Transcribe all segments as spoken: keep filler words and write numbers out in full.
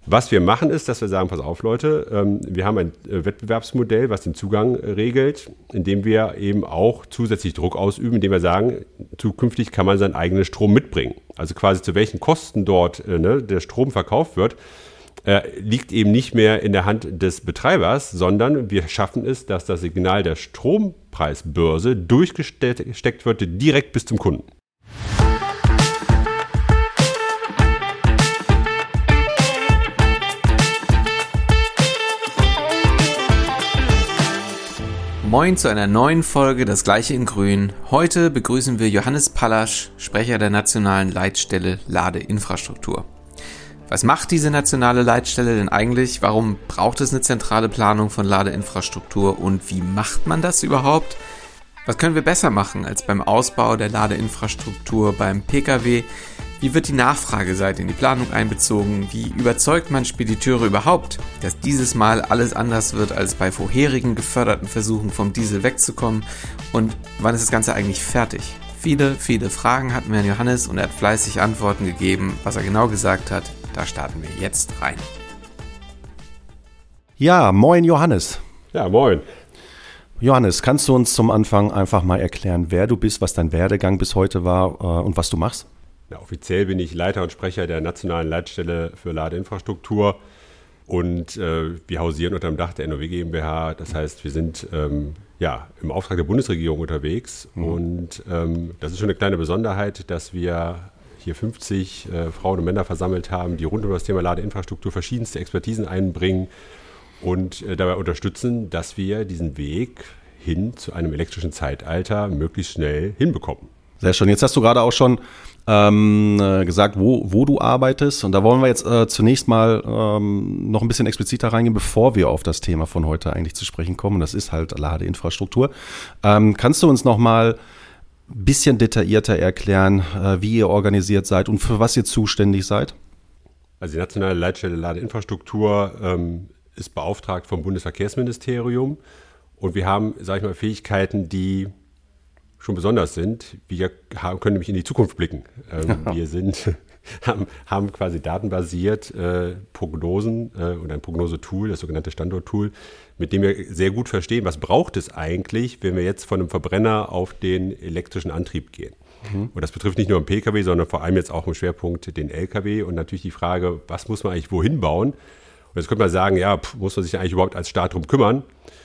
Was wir machen ist, dass wir sagen, pass auf Leute, ähm, wir haben ein äh, Wettbewerbsmodell, was den Zugang äh, regelt, indem wir eben auch zusätzlich Druck ausüben, indem wir sagen, zukünftig kann man seinen eigenen Strom mitbringen. Also quasi zu welchen Kosten dort äh, ne, der Strom verkauft wird, äh, liegt eben nicht mehr in der Hand des Betreibers, sondern wir schaffen es, dass das Signal der Strompreisbörse durchgesteckt wird direkt bis zum Kunden. Moin zu einer neuen Folge Das Gleiche in Grün. Heute begrüßen wir Johannes Pallasch, Sprecher der nationalen Leitstelle Ladeinfrastruktur. Was macht diese nationale Leitstelle denn eigentlich? Warum braucht es eine zentrale Planung von Ladeinfrastruktur und wie macht man das überhaupt? Was können wir besser machen als beim Ausbau der Ladeinfrastruktur beim Pkw? Wie wird die Nachfrageseite in die Planung einbezogen? Wie überzeugt man Spediteure überhaupt, dass dieses Mal alles anders wird als bei vorherigen geförderten Versuchen vom Diesel wegzukommen? Und wann ist das Ganze eigentlich fertig? Viele, viele Fragen hatten wir an Johannes und er hat fleißig Antworten gegeben. Was er genau gesagt hat, da starten wir jetzt rein. Ja, moin Johannes. Ja, moin. Johannes, kannst du uns zum Anfang einfach mal erklären, wer du bist, was dein Werdegang bis heute war äh, und was du machst? Ja, offiziell bin ich Leiter und Sprecher der nationalen Leitstelle für Ladeinfrastruktur und äh, wir hausieren unter dem Dach der N O W GmbH. Das heißt, wir sind ähm, ja, im Auftrag der Bundesregierung unterwegs mhm. und ähm, das ist schon eine kleine Besonderheit, dass wir hier fünfzig äh, Frauen und Männer versammelt haben, die rund um das Thema Ladeinfrastruktur verschiedenste Expertisen einbringen und äh, dabei unterstützen, dass wir diesen Weg hin zu einem elektrischen Zeitalter möglichst schnell hinbekommen. Sehr schön. Jetzt hast du gerade auch schon ähm, gesagt, wo, wo du arbeitest. Und da wollen wir jetzt äh, zunächst mal ähm, noch ein bisschen expliziter reingehen, bevor wir auf das Thema von heute eigentlich zu sprechen kommen. Das ist halt Ladeinfrastruktur. Ähm, kannst du uns noch mal ein bisschen detaillierter erklären, äh, wie ihr organisiert seid und für was ihr zuständig seid? Also die nationale Leitstelle Ladeinfrastruktur ähm, ist beauftragt vom Bundesverkehrsministerium. Und wir haben, sage ich mal, Fähigkeiten, die schon besonders sind. Wir haben, können nämlich in die Zukunft blicken. Ähm, wir sind, haben, haben quasi datenbasiert äh, Prognosen äh, und ein Prognosetool, das sogenannte Standorttool, mit dem wir sehr gut verstehen, was braucht es eigentlich, wenn wir jetzt von einem Verbrenner auf den elektrischen Antrieb gehen. Mhm. Und das betrifft nicht nur den Pkw, sondern vor allem jetzt auch im Schwerpunkt den L K W und natürlich die Frage, was muss man eigentlich wohin bauen? Und jetzt könnte man sagen, ja, pff, muss man sich eigentlich überhaupt als Staat drum kümmern?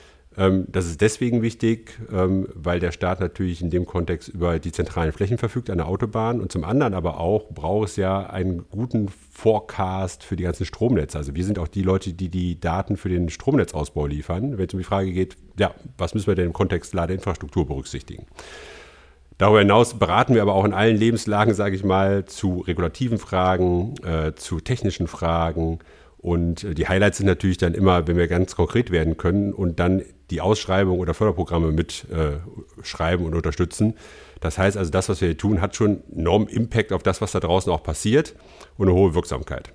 Das ist deswegen wichtig, weil der Staat natürlich in dem Kontext über die zentralen Flächen verfügt an der Autobahn und zum anderen aber auch braucht es ja einen guten Forecast für die ganzen Stromnetze. Also wir sind auch die Leute, die die Daten für den Stromnetzausbau liefern, wenn es um die Frage geht, ja, was müssen wir denn im Kontext Ladeinfrastruktur berücksichtigen? Darüber hinaus beraten wir aber auch in allen Lebenslagen, sage ich mal, zu regulativen Fragen, äh, zu technischen Fragen. Und die Highlights sind natürlich dann immer, wenn wir ganz konkret werden können und dann die Ausschreibung oder Förderprogramme mitschreiben äh, und unterstützen. Das heißt also, das, was wir hier tun, hat schon enormen Impact auf das, was da draußen auch passiert und eine hohe Wirksamkeit.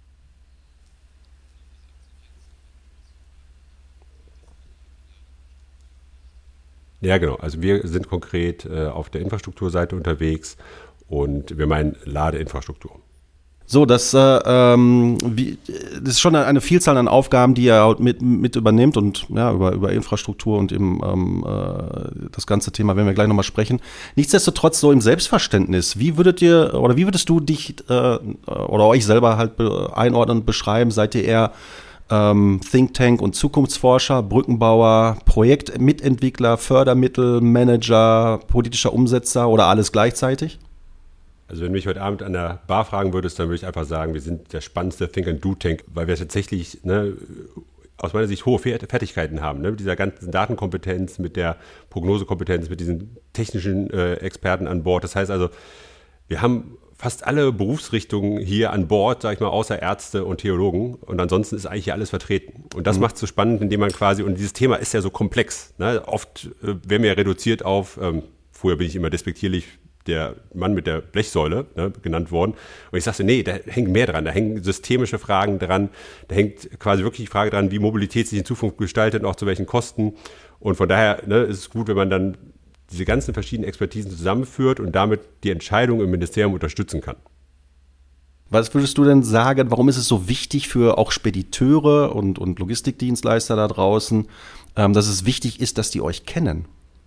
Ja, genau. Also wir sind konkret äh, auf der Infrastrukturseite unterwegs und wir meinen Ladeinfrastruktur. So, das, äh, ähm, wie, das ist schon eine Vielzahl an Aufgaben, die ihr mit, mit übernimmt und ja, über, über Infrastruktur und eben ähm, äh, das ganze Thema werden wir gleich nochmal sprechen. Nichtsdestotrotz so im Selbstverständnis, wie würdet ihr oder wie würdest du dich äh, oder euch selber halt be- einordnen und beschreiben? Seid ihr eher ähm, Think Tank und Zukunftsforscher, Brückenbauer, Projektmitentwickler, Fördermittelmanager, politischer Umsetzer oder alles gleichzeitig? Also wenn du mich heute Abend an der Bar fragen würdest, dann würde ich einfach sagen, wir sind der spannendste Think-and-Do-Tank, weil wir tatsächlich ne, aus meiner Sicht hohe Fertigkeiten haben. Ne, mit dieser ganzen Datenkompetenz, mit der Prognosekompetenz, mit diesen technischen äh, Experten an Bord. Das heißt also, wir haben fast alle Berufsrichtungen hier an Bord, sage ich mal, außer Ärzte und Theologen. Und ansonsten ist eigentlich hier alles vertreten. Und das mhm. macht es so spannend, indem man quasi, und dieses Thema ist ja so komplex. Ne, oft äh, werden wir ja reduziert auf, ähm, früher bin ich immer despektierlich, der Mann mit der Blechsäule ne, genannt worden. Und ich sagte, nee, da hängt mehr dran, da hängen systemische Fragen dran, da hängt quasi wirklich die Frage dran, wie Mobilität sich in Zukunft gestaltet und auch zu welchen Kosten. Und von daher ne, ist es gut, wenn man dann diese ganzen verschiedenen Expertisen zusammenführt und damit die Entscheidung im Ministerium unterstützen kann. Was würdest du denn sagen, warum ist es so wichtig für auch Spediteure und, und Logistikdienstleister da draußen, ähm, dass es wichtig ist, dass die euch kennen?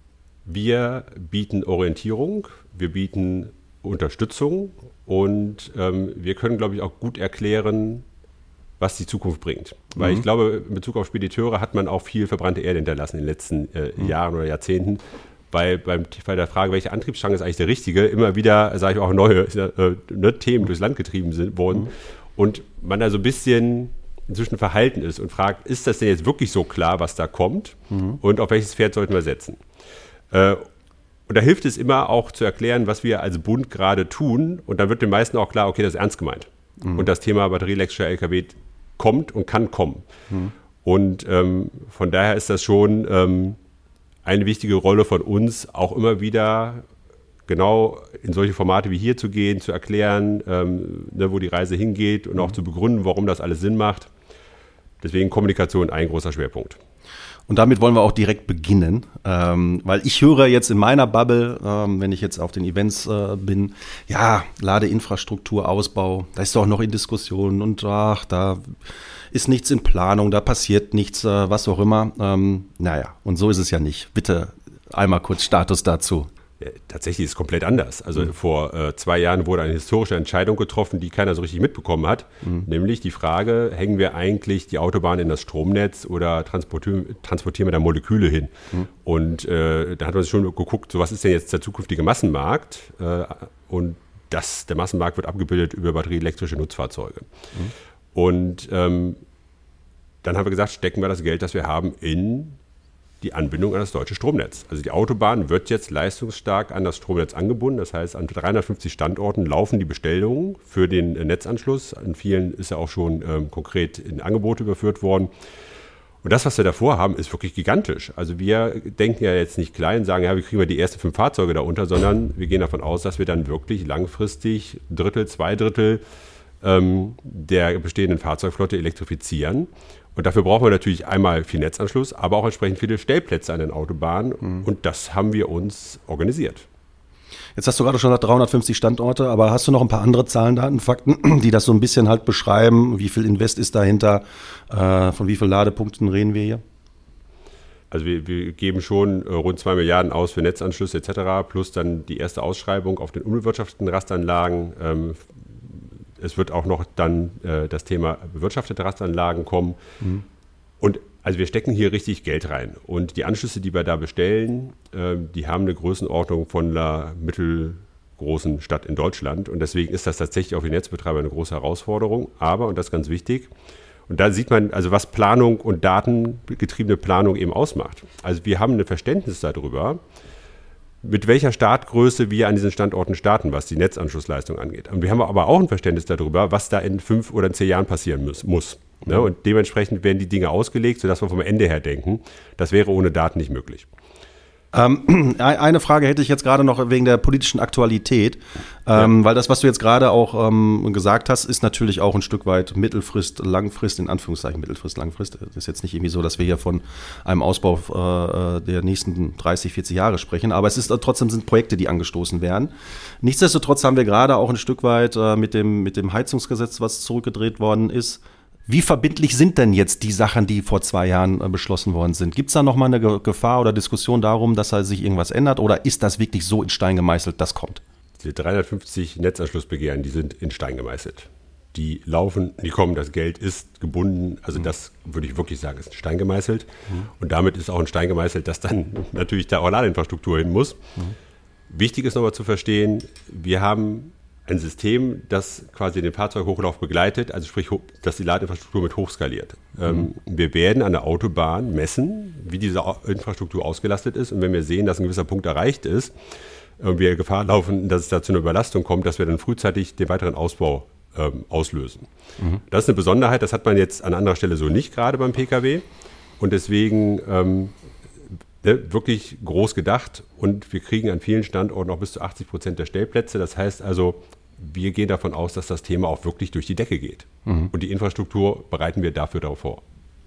Wir bieten Orientierung, wir bieten Unterstützung und ähm, wir können, glaube ich, auch gut erklären, was die Zukunft bringt. Weil mhm. ich glaube, in Bezug auf Spediteure hat man auch viel verbrannte Erde hinterlassen in den letzten äh, mhm. Jahren oder Jahrzehnten. Weil beim, bei der Frage, welche Antriebsstrang ist eigentlich der richtige, immer wieder, sage ich auch, neue äh, ne, Themen durchs Land getrieben sind, wurden. Mhm. Und man da so ein bisschen inzwischen verhalten ist und fragt, ist das denn jetzt wirklich so klar, was da kommt? Mhm. Und auf welches Pferd sollten wir setzen? Äh, und da hilft es immer auch zu erklären, was wir als Bund gerade tun. Und dann wird den meisten auch klar, okay, das ist ernst gemeint. Mhm. Und das Thema batterieelektrischer L K W kommt und kann kommen. Mhm. Und ähm, von daher ist das schon ähm, eine wichtige Rolle von uns, auch immer wieder genau in solche Formate wie hier zu gehen, zu erklären, ähm, ne, wo die Reise hingeht und mhm. auch zu begründen, warum das alles Sinn macht. Deswegen Kommunikation ein großer Schwerpunkt. Und damit wollen wir auch direkt beginnen, ähm, weil ich höre jetzt in meiner Bubble, ähm, wenn ich jetzt auf den Events äh, bin, ja, Ladeinfrastruktur, Ausbau, da ist doch noch in Diskussionen und ach, da ist nichts in Planung, da passiert nichts, äh, was auch immer. Ähm, naja, und so ist es ja nicht. Bitte einmal kurz Status dazu. Ja, tatsächlich ist es komplett anders. Also mhm. vor äh, zwei Jahren wurde eine historische Entscheidung getroffen, die keiner so richtig mitbekommen hat. Mhm. Nämlich die Frage, hängen wir eigentlich die Autobahn in das Stromnetz oder transportieren, transportieren wir da Moleküle hin? Mhm. Und äh, da hat man sich schon geguckt, so was ist denn jetzt der zukünftige Massenmarkt? Äh, und das, der Massenmarkt wird abgebildet über batterieelektrische Nutzfahrzeuge. Mhm. Und ähm, dann haben wir gesagt, stecken wir das Geld, das wir haben, in die Anbindung an das deutsche Stromnetz. Also die Autobahn wird jetzt leistungsstark an das Stromnetz angebunden. Das heißt, an dreihundertfünfzig Standorten laufen die Bestellungen für den äh, Netzanschluss. An vielen ist er auch schon ähm, konkret in Angebote überführt worden. Und das, was wir davor haben, ist wirklich gigantisch. Also wir denken ja jetzt nicht klein, sagen, ja, wie kriegen wir die ersten fünf Fahrzeuge da unter, sondern wir gehen davon aus, dass wir dann wirklich langfristig Drittel, zwei Drittel ähm, der bestehenden Fahrzeugflotte elektrifizieren. Und dafür brauchen wir natürlich einmal viel Netzanschluss, aber auch entsprechend viele Stellplätze an den Autobahnen. Mhm. Und das haben wir uns organisiert. Jetzt hast du gerade schon gesagt, dreihundertfünfzig Standorte, aber hast du noch ein paar andere Zahlen, Daten, Fakten, die das so ein bisschen halt beschreiben? Wie viel Invest ist dahinter? Äh, von wie vielen Ladepunkten reden wir hier? Also wir, wir geben schon äh, rund zwei Milliarden aus für Netzanschlüsse et cetera, plus dann die erste Ausschreibung auf den unbewirtschafteten Rastanlagen. Ähm, Es wird auch noch dann äh, das Thema bewirtschaftete Rastanlagen kommen. Mhm. Und also wir stecken hier richtig Geld rein. Und die Anschlüsse, die wir da bestellen, äh, die haben eine Größenordnung von einer mittelgroßen Stadt in Deutschland. Und deswegen ist das tatsächlich auch für die Netzbetreiber eine große Herausforderung. Aber, und das ist ganz wichtig, und da sieht man, also was Planung und datengetriebene Planung eben ausmacht. Also wir haben ein Verständnis darüber, mit welcher Startgröße wir an diesen Standorten starten, was die Netzanschlussleistung angeht. Und wir haben aber auch ein Verständnis darüber, was da in fünf oder in zehn Jahren passieren muss. muss ne? Und dementsprechend werden die Dinge ausgelegt, sodass wir vom Ende her denken, das wäre ohne Daten nicht möglich. Ähm, eine Frage hätte ich jetzt gerade noch wegen der politischen Aktualität, ähm, ja. weil das, was du jetzt gerade auch ähm, gesagt hast, ist natürlich auch ein Stück weit Mittelfrist, Langfrist, in Anführungszeichen Mittelfrist, Langfrist. Das ist jetzt nicht irgendwie so, dass wir hier von einem Ausbau äh, der nächsten dreißig, vierzig Jahre sprechen, aber es ist trotzdem sind Projekte, die angestoßen werden. Nichtsdestotrotz haben wir gerade auch ein Stück weit äh, mit dem, mit dem Heizungsgesetz, was zurückgedreht worden ist. Wie verbindlich sind denn jetzt die Sachen, die vor zwei Jahren äh, beschlossen worden sind? Gibt es da nochmal eine Ge- Gefahr oder Diskussion darum, dass da sich irgendwas ändert? Oder ist das wirklich so in Stein gemeißelt, das kommt? Die dreihundertfünfzig Netzanschlussbegehren, die sind in Stein gemeißelt. Die laufen, die kommen, das Geld ist gebunden. Also mhm. das würde ich wirklich sagen, ist in Stein gemeißelt. Mhm. Und damit ist auch in Stein gemeißelt, dass dann natürlich da auch Ladeinfrastruktur hin muss. Mhm. Wichtig ist nochmal zu verstehen, wir haben ein System, das quasi den Fahrzeughochlauf begleitet, also sprich, dass die Ladeinfrastruktur mit hochskaliert. Mhm. Ähm, wir werden an der Autobahn messen, wie diese Infrastruktur ausgelastet ist. Und wenn wir sehen, dass ein gewisser Punkt erreicht ist, und wir Gefahr laufen, dass es da zu einer Überlastung kommt, dass wir dann frühzeitig den weiteren Ausbau ähm, auslösen. Mhm. Das ist eine Besonderheit, das hat man jetzt an anderer Stelle so nicht, gerade beim Pkw. Und deswegen ähm, wirklich groß gedacht und wir kriegen an vielen Standorten auch bis zu achtzig Prozent der Stellplätze. Das heißt also, wir gehen davon aus, dass das Thema auch wirklich durch die Decke geht. Mhm. Und die Infrastruktur bereiten wir dafür darauf vor.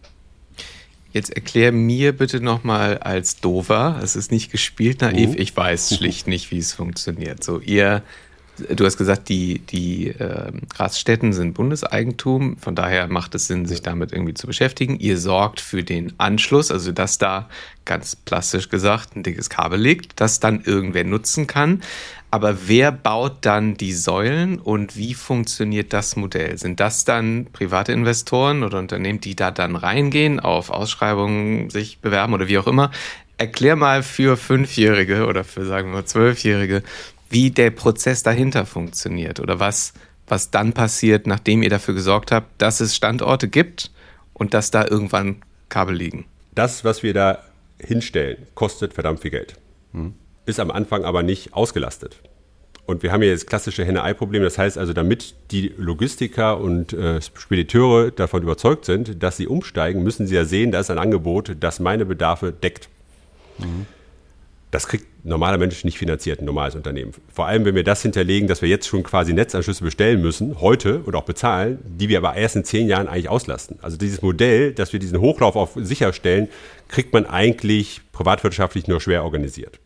Jetzt erklär mir bitte nochmal als Dover, es ist nicht gespielt naiv, uh. ich weiß schlicht nicht, wie es funktioniert. So, ihr Du hast gesagt, die, die äh, Raststätten sind Bundeseigentum, von daher macht es Sinn, sich damit irgendwie zu beschäftigen. Ihr sorgt für den Anschluss, also dass da ganz plastisch gesagt ein dickes Kabel liegt, das dann irgendwer nutzen kann. Aber wer baut dann die Säulen und wie funktioniert das Modell? Sind das dann private Investoren oder Unternehmen, die da dann reingehen, auf Ausschreibungen sich bewerben oder wie auch immer? Erklär mal für Fünfjährige oder für, sagen wir mal, Zwölfjährige, wie der Prozess dahinter funktioniert oder was, was dann passiert, nachdem ihr dafür gesorgt habt, dass es Standorte gibt und dass da irgendwann Kabel liegen. Das, was wir da hinstellen, kostet verdammt viel Geld. Hm. Ist am Anfang aber nicht ausgelastet. Und wir haben hier das klassische Henne-Ei-Problem. Das heißt also, damit die Logistiker und äh, Spediteure davon überzeugt sind, dass sie umsteigen, müssen sie ja sehen, da ist ein Angebot, das meine Bedarfe deckt. Mhm. Das kriegt ein normaler Mensch nicht finanziert, ein normales Unternehmen. Vor allem, wenn wir das hinterlegen, dass wir jetzt schon quasi Netzanschlüsse bestellen müssen, heute und auch bezahlen, die wir aber erst in zehn Jahren eigentlich auslasten. Also dieses Modell, dass wir diesen Hochlauf auf sicherstellen, kriegt man eigentlich privatwirtschaftlich nur schwer organisiert.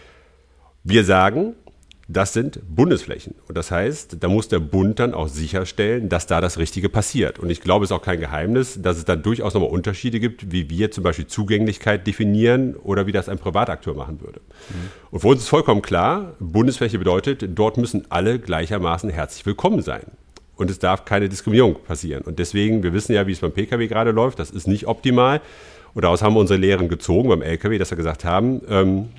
Wir sagen, das sind Bundesflächen. Und das heißt, da muss der Bund dann auch sicherstellen, dass da das Richtige passiert. Und ich glaube, es ist auch kein Geheimnis, dass es da durchaus nochmal Unterschiede gibt, wie wir zum Beispiel Zugänglichkeit definieren oder wie das ein Privatakteur machen würde. Mhm. Und für uns ist vollkommen klar, Bundesfläche bedeutet, dort müssen alle gleichermaßen herzlich willkommen sein. Und es darf keine Diskriminierung passieren. Und deswegen, wir wissen ja, wie es beim Pkw gerade läuft, das ist nicht optimal. Und daraus haben wir unsere Lehren gezogen beim Lkw, dass wir gesagt haben, ähm,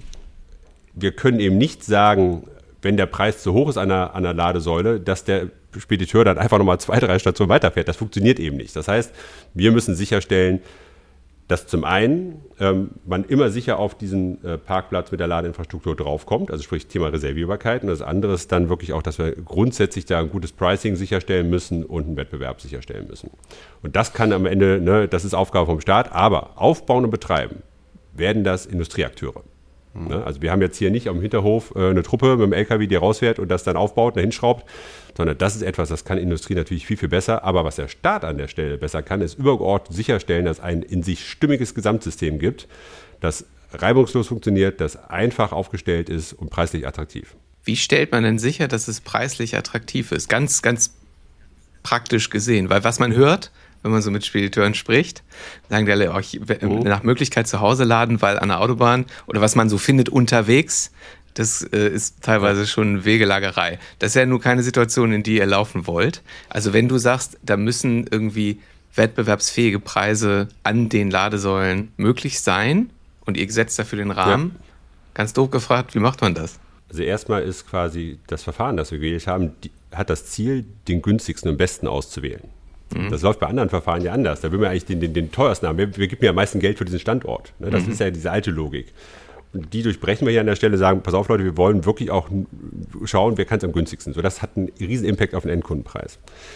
wir können eben nicht sagen, wenn der Preis zu hoch ist an einer, an einer Ladesäule, dass der Spediteur dann einfach nochmal zwei, drei Stationen weiterfährt. Das funktioniert eben nicht. Das heißt, wir müssen sicherstellen, dass zum einen ähm, man immer sicher auf diesen äh, Parkplatz mit der Ladeinfrastruktur draufkommt, also sprich Thema Reservierbarkeit. Und das andere ist dann wirklich auch, dass wir grundsätzlich da ein gutes Pricing sicherstellen müssen und einen Wettbewerb sicherstellen müssen. Und das kann am Ende, ne, das ist Aufgabe vom Staat, aber aufbauen und betreiben werden das Industrieakteure. Also wir haben jetzt hier nicht am Hinterhof eine Truppe mit dem L K W, die rausfährt und das dann aufbaut und hinschraubt, sondern das ist etwas, das kann Industrie natürlich viel, viel besser. Aber was der Staat an der Stelle besser kann, ist übergeordnet sicherstellen, dass es ein in sich stimmiges Gesamtsystem gibt, das reibungslos funktioniert, das einfach aufgestellt ist und preislich attraktiv. Wie stellt man denn sicher, dass es preislich attraktiv ist? Ganz, ganz praktisch gesehen, weil was man hört, wenn man so mit Spediteuren spricht, sagen die alle, oh, ich, mhm. nach Möglichkeit zu Hause laden, weil an der Autobahn oder was man so findet unterwegs, das äh, ist teilweise schon Wegelagerei. Das ist ja nur keine Situation, in die ihr laufen wollt. Also wenn du sagst, da müssen irgendwie wettbewerbsfähige Preise an den Ladesäulen möglich sein und ihr setzt dafür den Rahmen, ja. Ganz doof gefragt, wie macht man das? Also erstmal ist quasi das Verfahren, das wir gewählt haben, die, hat das Ziel, den günstigsten und besten auszuwählen. Das läuft bei anderen Verfahren ja anders. Da will man eigentlich den, den, den teuersten haben. Wir, wir geben ja am meisten Geld für diesen Standort. Das mhm. ist ja diese alte Logik. Und die durchbrechen wir hier an der Stelle, sagen, pass auf Leute, wir wollen wirklich auch schauen, wer kann es am günstigsten. So, das hat einen riesen Impact auf den Endkundenpreis.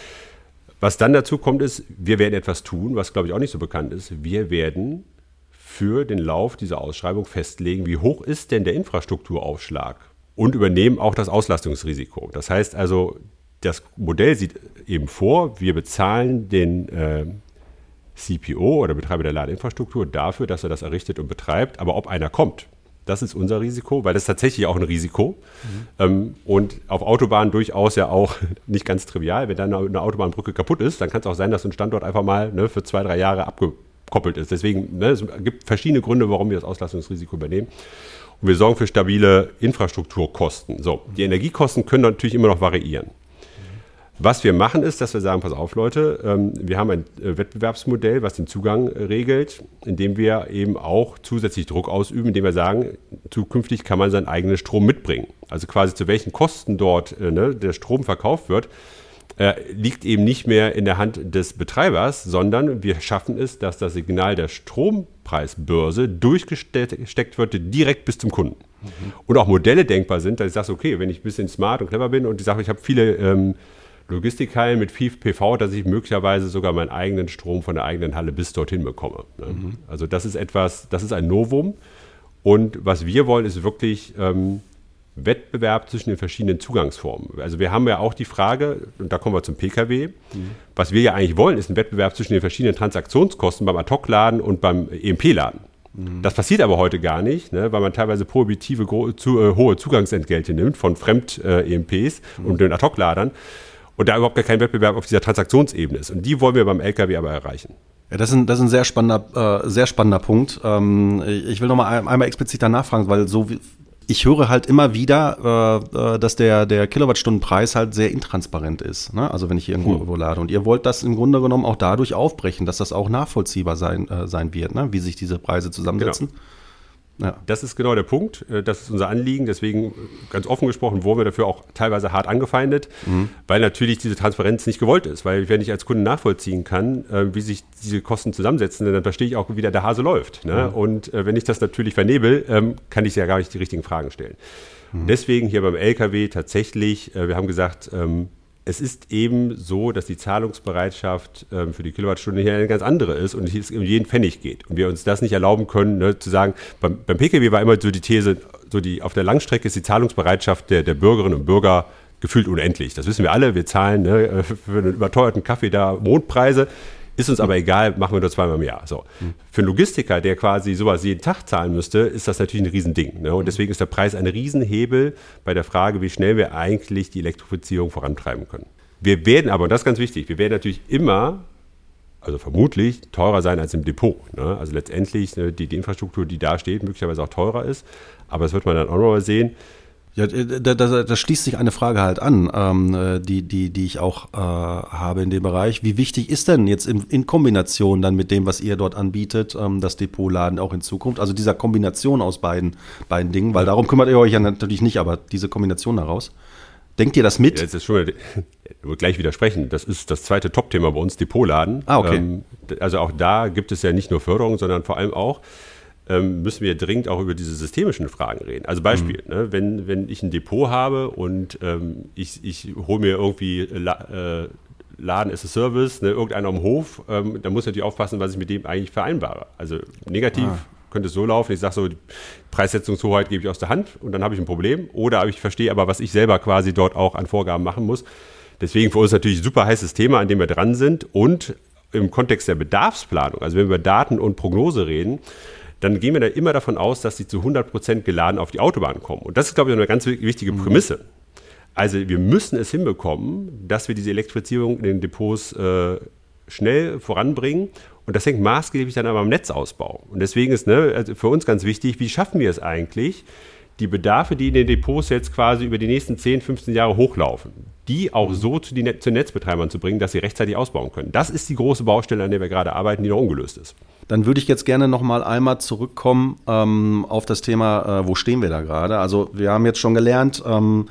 Was dann dazu kommt, ist, wir werden etwas tun, was glaube ich auch nicht so bekannt ist. Wir werden für den Lauf dieser Ausschreibung festlegen, wie hoch ist denn der Infrastrukturaufschlag und übernehmen auch das Auslastungsrisiko. Das heißt also, das Modell sieht eben vor, wir bezahlen den äh, C P O oder Betreiber der Ladeinfrastruktur dafür, dass er das errichtet und betreibt. Aber ob einer kommt, das ist unser Risiko, weil das ist tatsächlich auch ein Risiko. Mhm. Ähm, und auf Autobahnen durchaus ja auch nicht ganz trivial. Wenn dann eine Autobahnbrücke kaputt ist, dann kann es auch sein, dass so ein Standort einfach mal ne, für zwei, drei Jahre abgekoppelt ist. Deswegen, ne, es gibt verschiedene Gründe, warum wir das Auslastungsrisiko übernehmen. Und wir sorgen für stabile Infrastrukturkosten. So, die Energiekosten können natürlich immer noch variieren. Was wir machen ist, dass wir sagen, pass auf Leute, ähm, wir haben ein äh, Wettbewerbsmodell, was den Zugang äh, regelt, indem wir eben auch zusätzlich Druck ausüben, indem wir sagen, zukünftig kann man seinen eigenen Strom mitbringen. Also quasi zu welchen Kosten dort äh, ne, der Strom verkauft wird, äh, liegt eben nicht mehr in der Hand des Betreibers, sondern wir schaffen es, dass das Signal der Strompreisbörse durchgesteckt wird, direkt bis zum Kunden. Mhm. Und auch Modelle denkbar sind, dass ich sage, okay, wenn ich ein bisschen smart und clever bin und ich sage, ich habe viele ähm, Logistikhallen mit viel P V, dass ich möglicherweise sogar meinen eigenen Strom von der eigenen Halle bis dorthin bekomme. Ne? Mhm. Also das ist etwas, das ist ein Novum. Und was wir wollen, ist wirklich ähm, Wettbewerb zwischen den verschiedenen Zugangsformen. Also wir haben ja auch die Frage, und da kommen wir zum Pkw, mhm. was wir ja eigentlich wollen, ist ein Wettbewerb zwischen den verschiedenen Transaktionskosten beim Ad-Hoc-Laden und beim E M P-Laden. Mhm. Das passiert aber heute gar nicht, ne, weil man teilweise prohibitive gro- zu, äh, hohe Zugangsentgelte nimmt von Fremd-E M Ps mhm. und den Ad-Hoc-Ladern und da überhaupt gar kein Wettbewerb auf dieser Transaktionsebene ist. Und die wollen wir beim L K W aber erreichen. Ja, das ist ein, das ist ein sehr spannender, äh, sehr spannender Punkt. Ähm, ich will nochmal ein, einmal explizit danach fragen, weil so wie, ich höre halt immer wieder, äh, dass der, der Kilowattstundenpreis halt sehr intransparent ist. Ne? Also wenn ich hier irgendwo hm. lade. Und ihr wollt das im Grunde genommen auch dadurch aufbrechen, dass das auch nachvollziehbar sein, äh, sein wird, ne? Wie sich diese Preise zusammensetzen. Genau. Ja. Das ist genau der Punkt, das ist unser Anliegen, deswegen ganz offen gesprochen wurden wir dafür auch teilweise hart angefeindet, mhm. weil natürlich diese Transparenz nicht gewollt ist, weil wenn ich als Kunde nachvollziehen kann, wie sich diese Kosten zusammensetzen, dann verstehe ich auch, wie der Hase läuft. Ne? Mhm. Und wenn ich das natürlich vernebel, kann ich ja gar nicht die richtigen Fragen stellen. Mhm. Deswegen hier beim L K W tatsächlich, wir haben gesagt, es ist eben so, dass die Zahlungsbereitschaft ähm, für die Kilowattstunde hier eine ganz andere ist und es um jeden Pfennig geht. Und wir uns das nicht erlauben können, ne, zu sagen, beim, beim P K W war immer so die These, so die, auf der Langstrecke ist die Zahlungsbereitschaft der, der Bürgerinnen und Bürger gefühlt unendlich. Das wissen wir alle, wir zahlen ne, für einen überteuerten Kaffee da Mondpreise. Ist uns aber egal, machen wir nur zweimal im Jahr. So. Mhm. Für einen Logistiker, der quasi sowas jeden Tag zahlen müsste, ist das natürlich ein Riesending. Ne? Und deswegen ist der Preis ein Riesenhebel bei der Frage, wie schnell wir eigentlich die Elektrifizierung vorantreiben können. Wir werden aber, und das ist ganz wichtig, wir werden natürlich immer, also vermutlich, teurer sein als im Depot. Ne? Also letztendlich ne, die, die Infrastruktur, die da steht, möglicherweise auch teurer ist. Aber das wird man dann auch noch mal sehen. Ja, da, da, da schließt sich eine Frage halt an, ähm, die, die, die ich auch äh, habe in dem Bereich. Wie wichtig ist denn jetzt in, in Kombination dann mit dem, was ihr dort anbietet, ähm, das Depotladen auch in Zukunft? Also dieser Kombination aus beiden, beiden Dingen, weil darum kümmert ihr euch ja natürlich nicht, aber diese Kombination daraus. Denkt ihr das mit? Ja, das ist schon, ich will gleich widersprechen, das ist das zweite Top-Thema bei uns, Depotladen. Ah, okay. Ähm, also auch da gibt es ja nicht nur Förderung, sondern vor allem auch, ähm, müssen wir dringend auch über diese systemischen Fragen reden. Also Beispiel, mhm. ne, wenn, wenn ich ein Depot habe und ähm, ich, ich hole mir irgendwie La, äh, Laden as a Service, ne, irgendeiner am Hof, ähm, dann muss ich natürlich aufpassen, was ich mit dem eigentlich vereinbare. Also negativ ah. könnte es so laufen, ich sage so, die Preissetzungshoheit gebe ich aus der Hand und dann habe ich ein Problem. Oder ich verstehe aber, was ich selber quasi dort auch an Vorgaben machen muss. Deswegen für uns natürlich ein super heißes Thema, an dem wir dran sind. Und im Kontext der Bedarfsplanung, also wenn wir über Daten und Prognose reden, dann gehen wir da immer davon aus, dass sie zu hundert Prozent geladen auf die Autobahn kommen. Und das ist, glaube ich, eine ganz wichtige Prämisse. Also wir müssen es hinbekommen, dass wir diese Elektrifizierung in den Depots äh, schnell voranbringen. Und das hängt maßgeblich dann aber am Netzausbau. Und deswegen ist ne, also für uns ganz wichtig, wie schaffen wir es eigentlich, die Bedarfe, die in den Depots jetzt quasi über die nächsten zehn, fünfzehn Jahre hochlaufen, die auch so zu den zu Netzbetreibern zu bringen, dass sie rechtzeitig ausbauen können. Das ist die große Baustelle, an der wir gerade arbeiten, die noch ungelöst ist. Dann würde ich jetzt gerne noch mal einmal zurückkommen ähm, auf das Thema, äh, wo stehen wir da gerade? Also wir haben jetzt schon gelernt, ähm,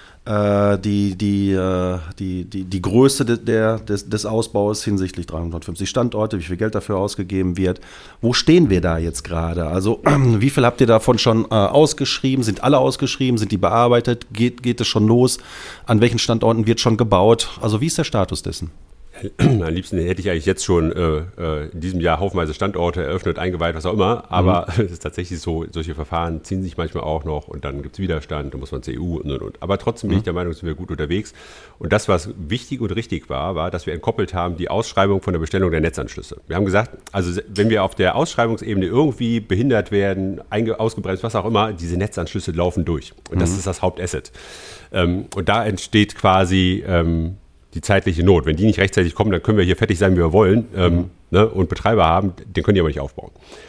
äh, die, die, äh, die, die, die Größe de, der, des, des Ausbaus hinsichtlich dreihundertfünfzig Standorte, wie viel Geld dafür ausgegeben wird. Wo stehen wir da jetzt gerade? Also äh, wie viel habt ihr davon schon äh, ausgeschrieben? Sind alle ausgeschrieben? Sind die bearbeitet? Geht, geht es schon los? An welchen Standorten wird schon gebaut? Also wie ist der Status dessen? Am liebsten hätte ich eigentlich jetzt schon äh, in diesem Jahr haufenweise Standorte eröffnet, eingeweiht, was auch immer. Aber es mhm. ist tatsächlich so, solche Verfahren ziehen sich manchmal auch noch und dann gibt es Widerstand, da muss man zur E U und und und. Aber trotzdem bin mhm. ich der Meinung, sind wir gut unterwegs. Und das, was wichtig und richtig war, war, dass wir entkoppelt haben die Ausschreibung von der Bestellung der Netzanschlüsse. Wir haben gesagt, also wenn wir auf der Ausschreibungsebene irgendwie behindert werden, einge- ausgebremst, was auch immer, diese Netzanschlüsse laufen durch. Und das mhm. ist das Hauptasset. Ähm, und da entsteht quasi ähm, die zeitliche Not. Wenn die nicht rechtzeitig kommen, dann können wir hier fertig sein, wie wir wollen ähm, mhm. ne, und Betreiber haben, den können die aber nicht aufbauen.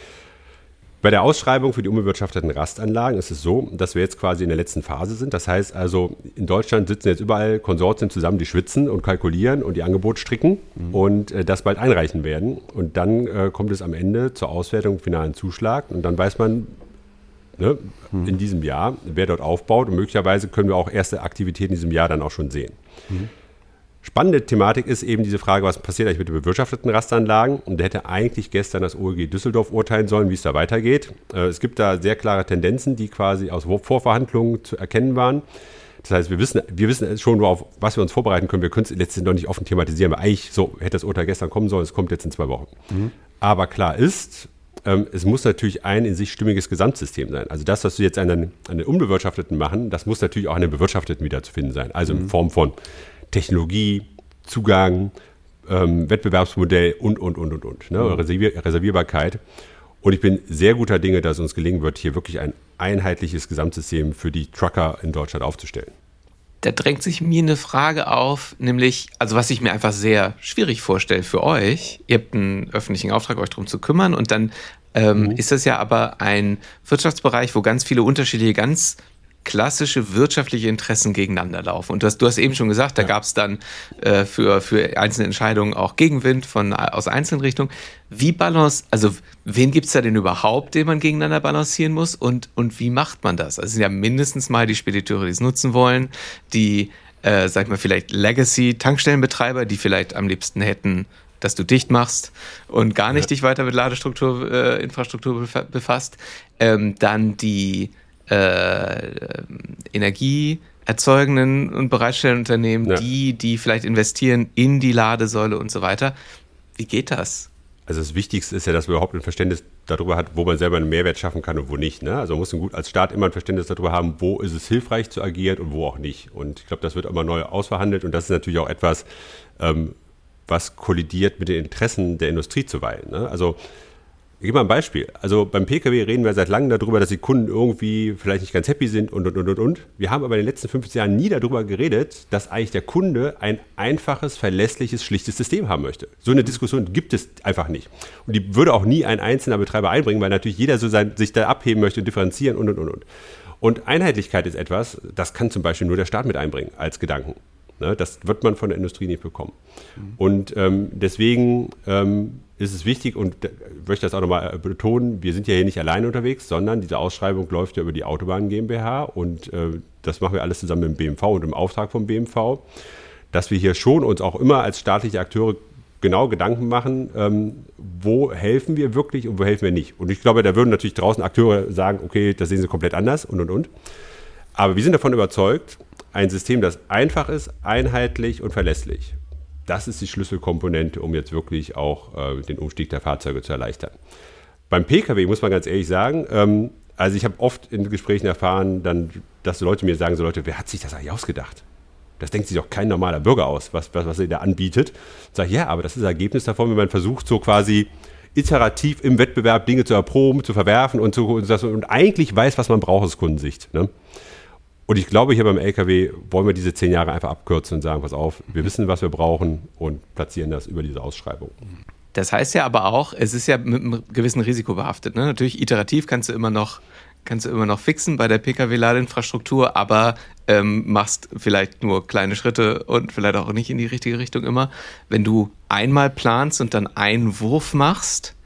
Bei der Ausschreibung für die unbewirtschafteten Rastanlagen ist es so, dass wir jetzt quasi in der letzten Phase sind. Das heißt also, in Deutschland sitzen jetzt überall Konsortien zusammen, die schwitzen und kalkulieren und die Angebote stricken mhm. und äh, das bald einreichen werden. Und dann äh, kommt es am Ende zur Auswertung, finalen Zuschlag und dann weiß man, ne, mhm. in diesem Jahr, wer dort aufbaut und möglicherweise können wir auch erste Aktivitäten in diesem Jahr dann auch schon sehen. Mhm. Spannende Thematik ist eben diese Frage, was passiert eigentlich mit den bewirtschafteten Rastanlagen? Und da hätte eigentlich gestern das O L G Düsseldorf urteilen sollen, wie es da weitergeht. Es gibt da sehr klare Tendenzen, die quasi aus Vorverhandlungen zu erkennen waren. Das heißt, wir wissen, wir wissen schon, auf was wir uns vorbereiten können. Wir können es letztendlich noch nicht offen thematisieren, weil eigentlich so hätte das Urteil gestern kommen sollen, es kommt jetzt in zwei Wochen. Mhm. Aber klar ist, es muss natürlich ein in sich stimmiges Gesamtsystem sein. Also das, was wir jetzt an den, an den Unbewirtschafteten machen, das muss natürlich auch an den Bewirtschafteten wieder zu finden sein. Also in mhm. Form von Technologie, Zugang, ähm, Wettbewerbsmodell und, und, und, und, und, ne? mhm. Reservier- Reservierbarkeit. Und ich bin sehr guter Dinge, dass es uns gelingen wird, hier wirklich ein einheitliches Gesamtsystem für die Trucker in Deutschland aufzustellen. Da drängt sich mir eine Frage auf, nämlich, also was ich mir einfach sehr schwierig vorstelle für euch, ihr habt einen öffentlichen Auftrag, euch darum zu kümmern und dann ähm, mhm. ist das ja aber ein Wirtschaftsbereich, wo ganz viele unterschiedliche, ganz klassische wirtschaftliche Interessen gegeneinander laufen. Und du hast, du hast eben schon gesagt, da ja. gab es dann äh, für, für einzelne Entscheidungen auch Gegenwind von, aus einzelnen Richtungen. Wie balance, also wen gibt es da denn überhaupt, den man gegeneinander balancieren muss und, und wie macht man das? Also es sind ja mindestens mal die Spediteure, die es nutzen wollen, die, äh, sag mal, vielleicht Legacy-Tankstellenbetreiber, die vielleicht am liebsten hätten, dass du dicht machst und gar nicht ja. dich weiter mit Ladestruktur, äh, Infrastruktur befasst. Ähm, dann die Äh, energieerzeugenden und bereitstellenden Unternehmen, ja. die, die vielleicht investieren in die Ladesäule und so weiter. Wie geht das? Also das Wichtigste ist ja, dass man überhaupt ein Verständnis darüber hat, wo man selber einen Mehrwert schaffen kann und wo nicht. Ne? Also man muss gut als Staat immer ein Verständnis darüber haben, wo ist es hilfreich zu agieren und wo auch nicht. Und ich glaube, das wird immer neu ausverhandelt und das ist natürlich auch etwas, ähm, was kollidiert mit den Interessen der Industrie zuweilen. Ne? Also ich gebe mal ein Beispiel. Also beim Pkw reden wir seit langem darüber, dass die Kunden irgendwie vielleicht nicht ganz happy sind und, und, und, und, und. Wir haben aber in den letzten fünfzehn Jahren nie darüber geredet, dass eigentlich der Kunde ein einfaches, verlässliches, schlichtes System haben möchte. So eine Diskussion gibt es einfach nicht. Und die würde auch nie ein einzelner Betreiber einbringen, weil natürlich jeder so sein, sich da abheben möchte und differenzieren und, und, und, und. Und Einheitlichkeit ist etwas, das kann zum Beispiel nur der Staat mit einbringen als Gedanken. Ne, das wird man von der Industrie nicht bekommen. Mhm. Und ähm, deswegen ähm, ist es wichtig, und ich möchte das auch nochmal betonen, wir sind ja hier nicht alleine unterwegs, sondern diese Ausschreibung läuft ja über die Autobahn GmbH und äh, das machen wir alles zusammen mit dem B M V und im Auftrag vom B M V, dass wir hier schon uns auch immer als staatliche Akteure genau Gedanken machen, ähm, wo helfen wir wirklich und wo helfen wir nicht. Und ich glaube, da würden natürlich draußen Akteure sagen, okay, das sehen sie komplett anders und, und, und. Aber wir sind davon überzeugt, ein System, das einfach ist, einheitlich und verlässlich. Das ist die Schlüsselkomponente, um jetzt wirklich auch äh, den Umstieg der Fahrzeuge zu erleichtern. Beim Pkw muss man ganz ehrlich sagen, ähm, also ich habe oft in Gesprächen erfahren, dann, dass Leute mir sagen, so Leute, wer hat sich das eigentlich ausgedacht? Das denkt sich doch kein normaler Bürger aus, was, was, was ihr da anbietet. Ich sage, ja, aber das ist das Ergebnis davon, wenn man versucht, so quasi iterativ im Wettbewerb Dinge zu erproben, zu verwerfen und, zu, und, das, und eigentlich weiß, was man braucht aus Kundensicht. Ne? Und ich glaube, hier beim L K W wollen wir diese zehn Jahre einfach abkürzen und sagen, pass auf, wir wissen, was wir brauchen und platzieren das über diese Ausschreibung. Das heißt ja aber auch, es ist ja mit einem gewissen Risiko behaftet. Ne? Natürlich iterativ kannst du immer noch, kannst du immer noch fixen bei der Pkw-Ladeinfrastruktur, aber ähm, machst vielleicht nur kleine Schritte und vielleicht auch nicht in die richtige Richtung immer. Wenn du einmal planst und dann einen Wurf machst,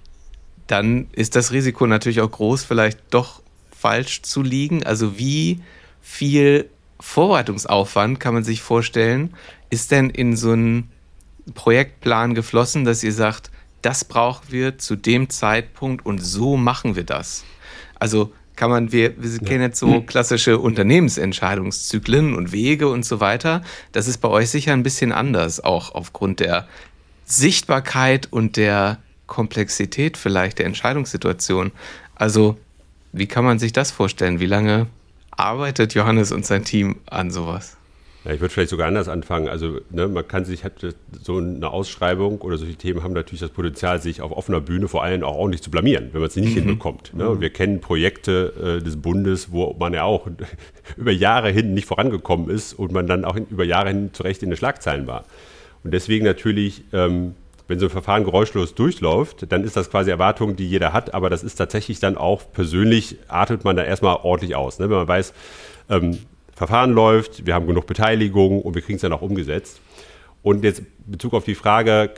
dann ist das Risiko natürlich auch groß, vielleicht doch falsch zu liegen. Also wie viel Vorbereitungsaufwand kann man sich vorstellen, ist denn in so einen Projektplan geflossen, dass ihr sagt, das brauchen wir zu dem Zeitpunkt und so machen wir das? Also kann man, wir, wir kennen jetzt so klassische Unternehmensentscheidungszyklen und Wege und so weiter. Das ist bei euch sicher ein bisschen anders, auch aufgrund der Sichtbarkeit und der Komplexität vielleicht der Entscheidungssituation. Also wie kann man sich das vorstellen? Wie lange arbeitet Johannes und sein Team an sowas? Ja, ich würde vielleicht sogar anders anfangen. Also ne, man kann sich, hat so eine Ausschreibung oder solche Themen haben natürlich das Potenzial, sich auf offener Bühne vor allem auch ordentlich zu blamieren, wenn man es nicht mhm. hinbekommt. Ne? Und wir kennen Projekte äh, des Bundes, wo man ja auch über Jahre hin nicht vorangekommen ist und man dann auch in, über Jahre hin zu Recht in den Schlagzeilen war. Und deswegen natürlich, ähm, wenn so ein Verfahren geräuschlos durchläuft, dann ist das quasi Erwartung, die jeder hat, aber das ist tatsächlich dann auch persönlich, atmet man da erstmal ordentlich aus. Ne? Wenn man weiß, ähm, Verfahren läuft, wir haben genug Beteiligung und wir kriegen es dann auch umgesetzt. Und jetzt in Bezug auf die Frage,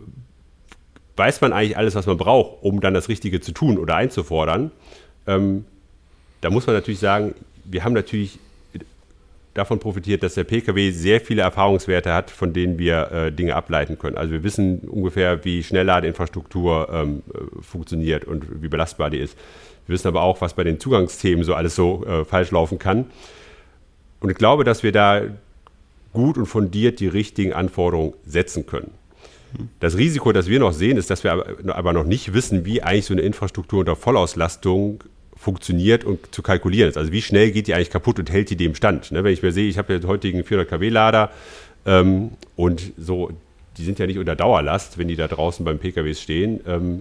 weiß man eigentlich alles, was man braucht, um dann das Richtige zu tun oder einzufordern? Ähm, da muss man natürlich sagen, wir haben natürlich davon profitiert, dass der Pkw sehr viele Erfahrungswerte hat, von denen wir äh, Dinge ableiten können. Also wir wissen ungefähr, wie Schnellladeinfrastruktur ähm, funktioniert und wie belastbar die ist. Wir wissen aber auch, was bei den Zugangsthemen so alles so äh, falsch laufen kann. Und ich glaube, dass wir da gut und fundiert die richtigen Anforderungen setzen können. Das Risiko, das wir noch sehen, ist, dass wir aber noch nicht wissen, wie eigentlich so eine Infrastruktur unter Vollauslastung funktioniert und zu kalkulieren ist. Also wie schnell geht die eigentlich kaputt und hält die dem Stand? Ne, wenn ich mir sehe, ich habe ja den heutigen vierhundert Kilowatt Lader ähm, und so, die sind ja nicht unter Dauerlast, wenn die da draußen beim P K Ws stehen. Ähm,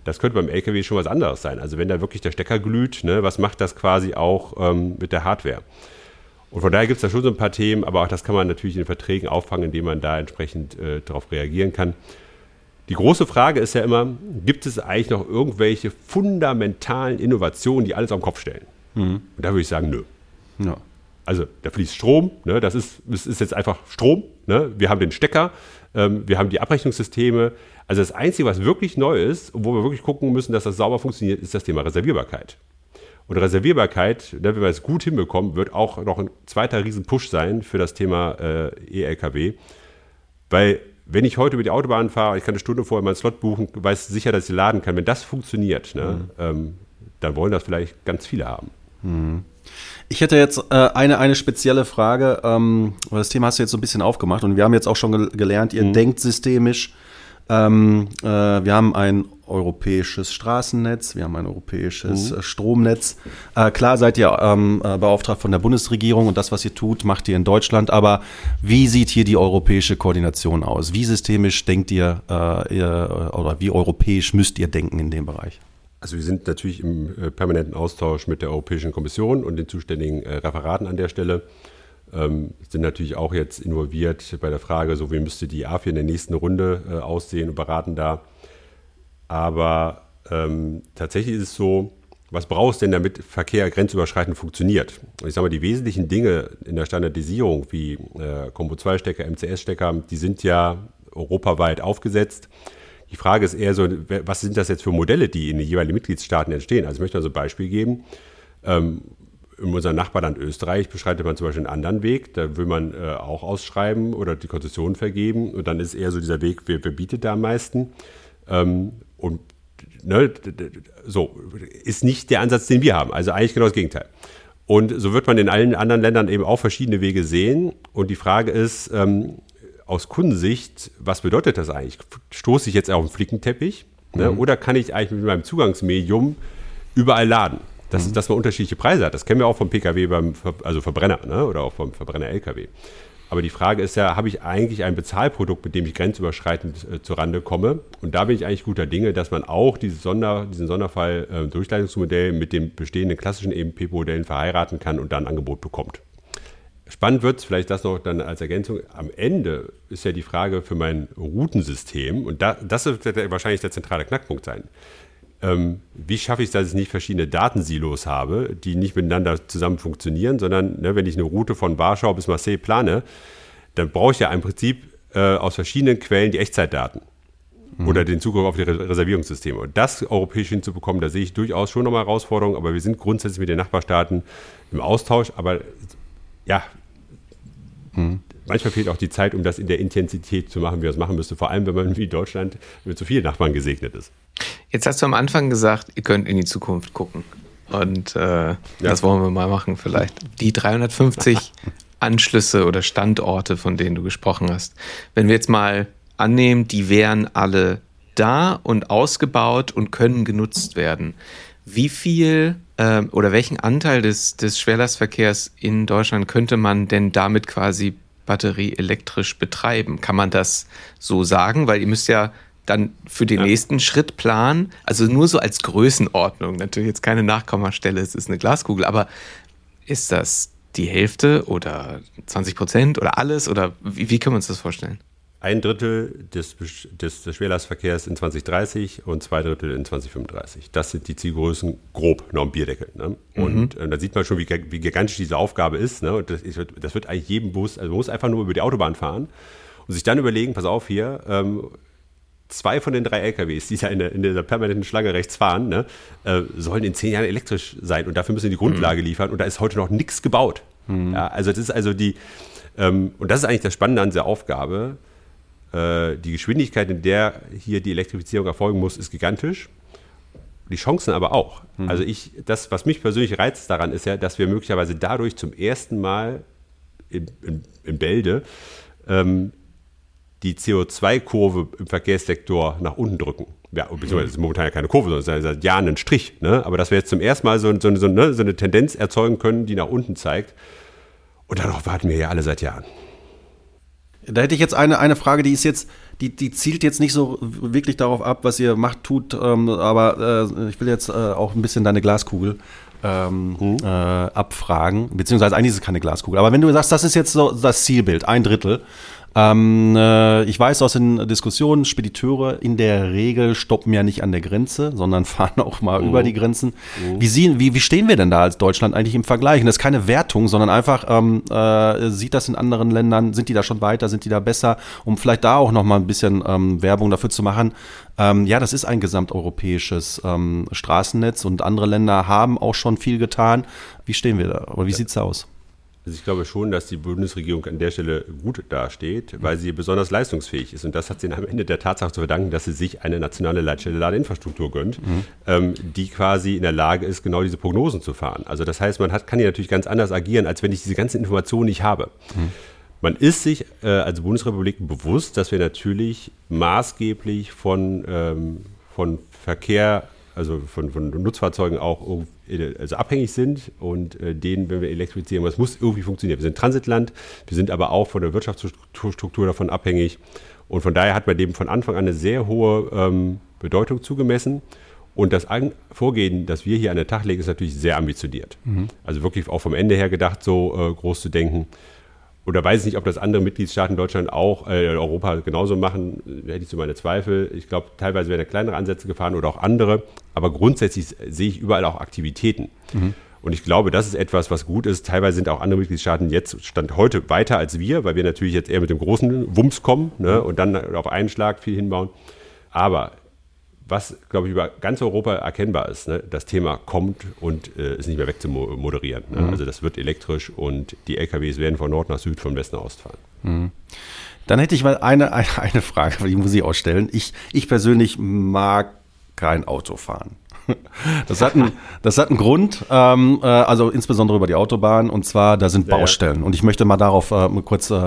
Das könnte beim L K W schon was anderes sein. Also wenn da wirklich der Stecker glüht, ne, was macht das quasi auch ähm, mit der Hardware? Und von daher gibt es da schon so ein paar Themen, aber auch das kann man natürlich in den Verträgen auffangen, indem man da entsprechend äh, darauf reagieren kann. Die große Frage ist ja immer, gibt es eigentlich noch irgendwelche fundamentalen Innovationen, die alles auf den Kopf stellen? Mhm. Und da würde ich sagen, nö. Ja. Also da fließt Strom, ne, das, ist, das ist jetzt einfach Strom. Ne? Wir haben den Stecker, ähm, wir haben die Abrechnungssysteme. Also das Einzige, was wirklich neu ist und wo wir wirklich gucken müssen, dass das sauber funktioniert, ist das Thema Reservierbarkeit. Und Reservierbarkeit, wenn wir es gut hinbekommen, wird auch noch ein zweiter Riesen-Push sein für das Thema äh, E-L K W. Weil wenn ich heute über die Autobahn fahre, ich kann eine Stunde vorher meinen Slot buchen, weiß sicher, dass ich laden kann. Wenn das funktioniert, ne, mhm. ähm, dann wollen das vielleicht ganz viele haben. Mhm. Ich hätte jetzt äh, eine, eine spezielle Frage, ähm, weil das Thema hast du jetzt so ein bisschen aufgemacht und wir haben jetzt auch schon gel- gelernt, ihr mhm. denkt systemisch. Ähm, äh, wir haben ein europäisches Straßennetz, wir haben ein europäisches mhm. äh, Stromnetz. Äh, klar seid ihr ähm, äh, beauftragt von der Bundesregierung und das, was ihr tut, macht ihr in Deutschland. Aber wie sieht hier die europäische Koordination aus? Wie systemisch denkt ihr, äh, ihr oder wie europäisch müsst ihr denken in dem Bereich? Also wir sind natürlich im äh, permanenten Austausch mit der Europäischen Kommission und den zuständigen äh, Referaten an der Stelle. Ähm, sind natürlich auch jetzt involviert bei der Frage, so wie müsste die A F I in der nächsten Runde äh, aussehen und beraten da. Aber ähm, tatsächlich ist es so, was brauchst du denn, damit Verkehr grenzüberschreitend funktioniert? Und ich sage mal, die wesentlichen Dinge in der Standardisierung wie äh, Combo zwei Stecker, M C S-Stecker, die sind ja europaweit aufgesetzt. Die Frage ist eher so, was sind das jetzt für Modelle, die in den jeweiligen Mitgliedstaaten entstehen? Also ich möchte also ein Beispiel geben. Ähm, in unserem Nachbarland Österreich beschreitet man zum Beispiel einen anderen Weg. Da will man äh, auch ausschreiben oder die Konzession vergeben. Und dann ist eher so dieser Weg, wer, wer bietet da am meisten? Ähm, und ne, so ist nicht der Ansatz, den wir haben. Also eigentlich genau das Gegenteil. Und so wird man in allen anderen Ländern eben auch verschiedene Wege sehen. Und die Frage ist, ähm, aus Kundensicht, was bedeutet das eigentlich? Stoße ich jetzt auf einen Flickenteppich? Ne? Mhm. Oder kann ich eigentlich mit meinem Zugangsmedium überall laden? Dass, mhm. dass man unterschiedliche Preise hat. Das kennen wir auch vom P K W, beim Ver- also Verbrenner, ne? Oder auch vom Verbrenner-L K W. Aber die Frage ist ja, habe ich eigentlich ein Bezahlprodukt, mit dem ich grenzüberschreitend äh, zurande komme? Und da bin ich eigentlich guter Dinge, dass man auch dieses Sonder, diesen Sonderfall äh, Durchleitungsmodell mit den bestehenden klassischen E M P-Modellen verheiraten kann und dann ein Angebot bekommt. Spannend wird es, vielleicht das noch dann als Ergänzung, am Ende ist ja die Frage für mein Routensystem, und da, das wird wahrscheinlich der zentrale Knackpunkt sein. Ähm, wie schaffe ich es, dass ich nicht verschiedene Datensilos habe, die nicht miteinander zusammen funktionieren, sondern ne, wenn ich eine Route von Warschau bis Marseille plane, dann brauche ich ja im Prinzip äh, aus verschiedenen Quellen die Echtzeitdaten mhm. oder den Zugriff auf die Re- Reservierungssysteme. Und das europäisch hinzubekommen, da sehe ich durchaus schon nochmal Herausforderungen, aber wir sind grundsätzlich mit den Nachbarstaaten im Austausch, aber ja, hm. manchmal fehlt auch die Zeit, um das in der Intensität zu machen, wie man es machen müsste. Vor allem, wenn man wie Deutschland mit so vielen Nachbarn gesegnet ist. Jetzt hast du am Anfang gesagt, ihr könnt in die Zukunft gucken. Und äh, ja. das wollen wir mal machen vielleicht. Die dreihundertfünfzig Anschlüsse oder Standorte, von denen du gesprochen hast. Wenn wir jetzt mal annehmen, die wären alle da und ausgebaut und können genutzt werden. Wie viel ähm, oder welchen Anteil des, des Schwerlastverkehrs in Deutschland könnte man denn damit quasi batterieelektrisch betreiben? Kann man das so sagen? Weil ihr müsst ja dann für den ja. nächsten Schritt planen, also nur so als Größenordnung, natürlich jetzt keine Nachkommastelle, es ist eine Glaskugel, aber ist das die Hälfte oder zwanzig Prozent oder alles oder wie, wie können wir uns das vorstellen? Ein Drittel des, des, des Schwerlastverkehrs in zwanzig dreißig und zwei Drittel in zwanzig fünfunddreißig. Das sind die Zielgrößen grob, noch im Bierdeckel. Ne? Und mhm. äh, da sieht man schon, wie, wie gigantisch diese Aufgabe ist. Ne? Und das, ist, das wird eigentlich jedem Bus, also man muss einfach nur über die Autobahn fahren und sich dann überlegen, pass auf hier, ähm, zwei von den drei L K Ws, die da in, der, in dieser permanenten Schlange rechts fahren, ne, äh, sollen in zehn Jahren elektrisch sein und dafür müssen sie die Grundlage mhm. liefern und da ist heute noch nichts gebaut. Mhm. Ja, also das ist also die, ähm, und das ist eigentlich das Spannende an dieser Aufgabe. Die Geschwindigkeit, in der hier die Elektrifizierung erfolgen muss, ist gigantisch. Die Chancen aber auch. Mhm. Also ich, das, was mich persönlich reizt daran, ist ja, dass wir möglicherweise dadurch zum ersten Mal in, in, in Bälde ähm, die C O zwei Kurve im Verkehrssektor nach unten drücken. Ja, beziehungsweise es ist momentan ja keine Kurve, sondern es ist seit Jahren ein Strich. Ne? Aber dass wir jetzt zum ersten Mal so, so, so, ne, so eine Tendenz erzeugen können, die nach unten zeigt. Und darauf warten wir ja alle seit Jahren. Da hätte ich jetzt eine, eine Frage, die ist jetzt, die, die zielt jetzt nicht so wirklich darauf ab, was ihr macht, tut, ähm, aber äh, ich will jetzt äh, auch ein bisschen deine Glaskugel ähm, mhm. äh, abfragen, beziehungsweise eigentlich ist es keine Glaskugel, aber wenn du sagst, das ist jetzt so das Zielbild, ein Drittel, Ähm, äh, ich weiß aus den Diskussionen, Spediteure in der Regel stoppen ja nicht an der Grenze, sondern fahren auch mal oh. über die Grenzen. Oh. Wie, sie, wie, wie stehen wir denn da als Deutschland eigentlich im Vergleich? Und das ist keine Wertung, sondern einfach, ähm, äh, sieht das in anderen Ländern, sind die da schon weiter, sind die da besser, um vielleicht da auch noch mal ein bisschen ähm, Werbung dafür zu machen. Ähm, ja, das ist ein gesamteuropäisches ähm, Straßennetz und andere Länder haben auch schon viel getan. Wie stehen wir da? Oder wie ja. sieht's da aus? Also ich glaube schon, dass die Bundesregierung an der Stelle gut dasteht, weil sie besonders leistungsfähig ist. Und das hat sie am Ende der Tatsache zu verdanken, dass sie sich eine nationale Leitstelle Ladeinfrastruktur gönnt, mhm. ähm, die quasi in der Lage ist, genau diese Prognosen zu fahren. Also das heißt, man hat, kann hier natürlich ganz anders agieren, als wenn ich diese ganzen Informationen nicht habe. Mhm. Man ist sich äh, als Bundesrepublik bewusst, dass wir natürlich maßgeblich von, ähm, von Verkehr, also von, von Nutzfahrzeugen auch also abhängig sind und äh, denen, wenn wir elektrifizieren, das muss irgendwie funktionieren. Wir sind Transitland, wir sind aber auch von der Wirtschaftsstruktur davon abhängig und von daher hat man dem von Anfang an eine sehr hohe ähm, Bedeutung zugemessen und das An- Vorgehen, das wir hier an den Tag legen, ist natürlich sehr ambitioniert. Mhm. Also wirklich auch vom Ende her gedacht, so äh, groß zu denken. Oder weiß ich nicht, ob das andere Mitgliedstaaten Deutschland auch, äh, Europa genauso machen, da hätte ich so meine Zweifel. Ich glaube, teilweise werden kleinere Ansätze gefahren oder auch andere, aber grundsätzlich sehe ich überall auch Aktivitäten. Mhm. Und ich glaube, das ist etwas, was gut ist. Teilweise sind auch andere Mitgliedstaaten jetzt, Stand heute, weiter als wir, weil wir natürlich jetzt eher mit dem großen Wumms kommen, ne, und dann auf einen Schlag viel hinbauen. Aber was, glaube ich, über ganz Europa erkennbar ist, ne, das Thema kommt und äh, ist nicht mehr wegzumoderieren. Ne? Mhm. Also das wird elektrisch und die L K Ws werden von Nord nach Süd, von West nach Ost fahren. Mhm. Dann hätte ich mal eine, eine, eine Frage, die muss ich auch stellen. Ich, ich persönlich mag kein Auto fahren. Das hat einen, das hat einen Grund, ähm, äh, also insbesondere über die Autobahn, und zwar, da sind Baustellen. Ja, ja. Und ich möchte mal darauf äh, kurz äh,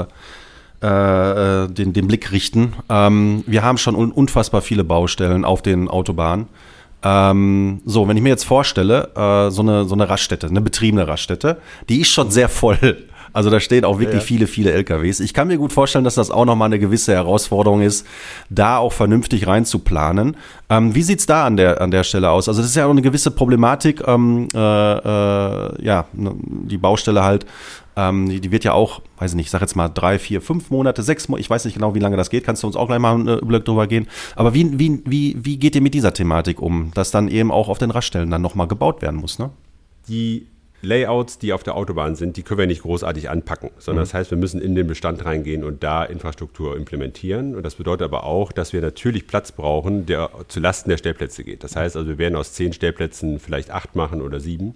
äh, den, den Blick richten. Ähm, wir haben schon un- unfassbar viele Baustellen auf den Autobahnen. Ähm, so, wenn ich mir jetzt vorstelle, äh, so eine, so eine Raststätte, eine betriebene Raststätte, die ist schon sehr voll. Also da stehen auch wirklich ja, ja. viele, viele L K Ws. Ich kann mir gut vorstellen, dass das auch nochmal eine gewisse Herausforderung ist, da auch vernünftig reinzuplanen. Ähm, wie sieht's da an der, an der Stelle aus? Also das ist ja auch eine gewisse Problematik, ähm, äh, äh, ja, die Baustelle halt, ähm, die, die wird ja auch, weiß ich nicht, ich sag jetzt mal drei, vier, fünf Monate, sechs Monate, ich weiß nicht genau, wie lange das geht, kannst du uns auch gleich mal einen Überblick drüber gehen. Aber wie, wie, wie, wie geht ihr mit dieser Thematik um, dass dann eben auch auf den Raststellen dann nochmal gebaut werden muss, ne? Die Layouts, die auf der Autobahn sind, die können wir nicht großartig anpacken, sondern mhm. das heißt, wir müssen in den Bestand reingehen und da Infrastruktur implementieren. Und das bedeutet aber auch, dass wir natürlich Platz brauchen, der zu Lasten der Stellplätze geht. Das heißt also, wir werden aus zehn Stellplätzen vielleicht acht machen oder sieben.